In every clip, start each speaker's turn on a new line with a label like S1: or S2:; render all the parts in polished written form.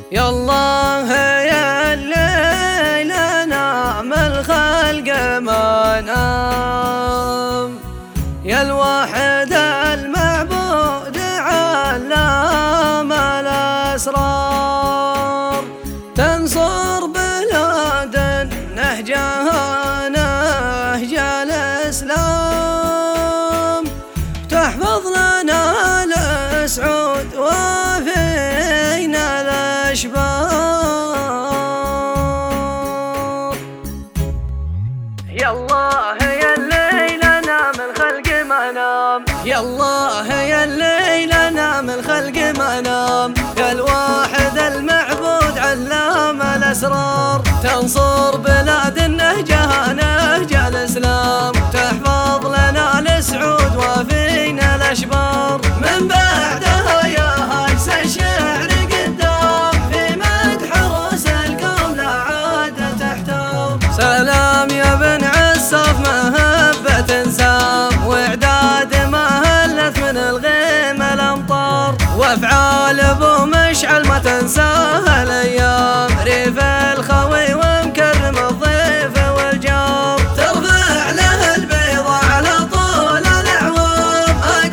S1: يا الله يا الليل نعم الخلق ما نام، يا الواحد المعبود علام الأسرار، تنصر بلاد نهجها نهج الإسلام، تحفظ لنا السعود وفينا الأشبار. يا الله يا الليل نام الخلق ما نام، يا الله يا الليل نام الخلق ما نام، يا الواحد المعبود علام الأسرار، تنصر بلاد نهجها نهج الإسلام، تحفظ لنا السعود وفينا الأشبار. من بعدها يا هاجس الشعر قدام، في مدح روس الكون لا عاد تحتار. سلام يا بن عساف مهبة سام، وإعداد ما هلت من الغيم الأمطار، وأفعال أبو مشعل ما تنساها الأيام، ريف الخوي ومكرم الضيف والجار، ترفع له البيضة على طول الأعوام،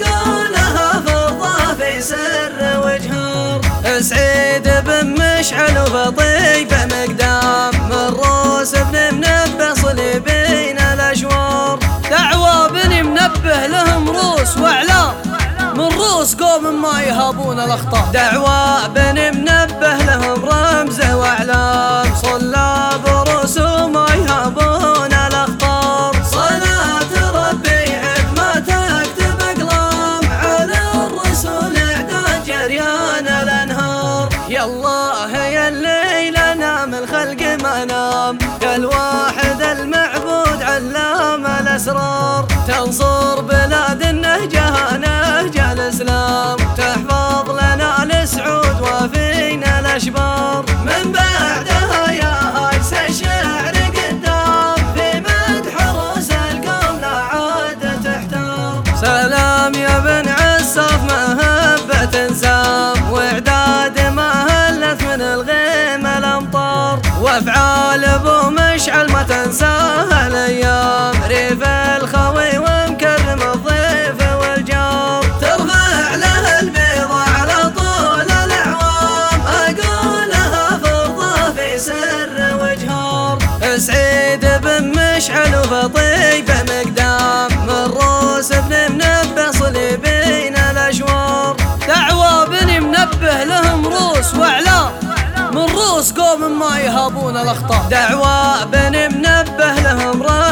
S1: أقولها فرضة في سر وجهار. سعيد بن مشعل وفطيب مقدام، من روس بن منبه صليبين الأشوار، دعوى بن منبه لهم روس وأعلام، من روس قوم ما يهابون الأخطار، دعوى بن منبه لهم رمز وأعلام، صلاب روس وما يهابون الأخطار. صلاة ربي عد ما تكتب أقلام، على الرسول إعداد جريان الأنهار. يا الله يا الليل نام الخلق ما نام، يا الواحد المعبود علام الأسرار، تنصر بلاد نهجها نهج الإسلام، تحفظ لنا السعود وفينا الأشبار. من بعدها يا هاجس الشعر قدام، في مدح روس الكون لا عاد تحتار. سلام يا بن عساف مهبة سام، وإعداد ما هلت من الغيم الأمطار، وأفعال أبو مشعل ما تنساها الأيام، ريف الخوي ومكرم الضيف والجار، ترفع له البيضة على طول الأعوام، أقولها فرضة في سر وجهار. سعيد بن مشعل وفطيب مقدام، من روس بن منبه صليبين الأشوار، دعوى بن منبه لهم روس وأعلام، من روس قوم ما يهابون الأخطار، دعوى بن منبه لهم